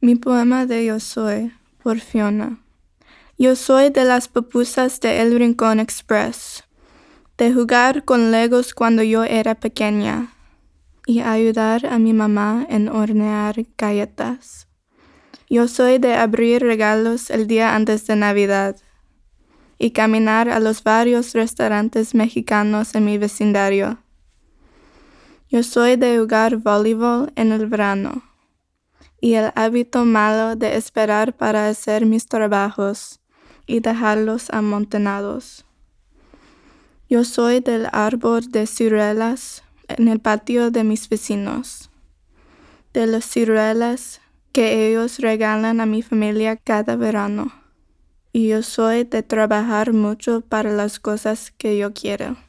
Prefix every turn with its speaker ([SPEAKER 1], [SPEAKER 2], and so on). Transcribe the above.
[SPEAKER 1] Mi poema de Yo Soy, por Fiona. Yo soy de las pupusas de El Rincón Express, de jugar con legos cuando yo era pequeña y ayudar a mi mamá en hornear galletas. Yo soy de abrir regalos el día antes de Navidad y caminar a los varios restaurantes mexicanos en mi vecindario. Yo soy de jugar voleibol en el verano y el hábito malo de esperar para hacer mis trabajos y dejarlos amontonados. Yo soy del árbol de ciruelas en el patio de mis vecinos, de las ciruelas que ellos regalan a mi familia cada verano. Y yo soy de trabajar mucho para las cosas que yo quiero.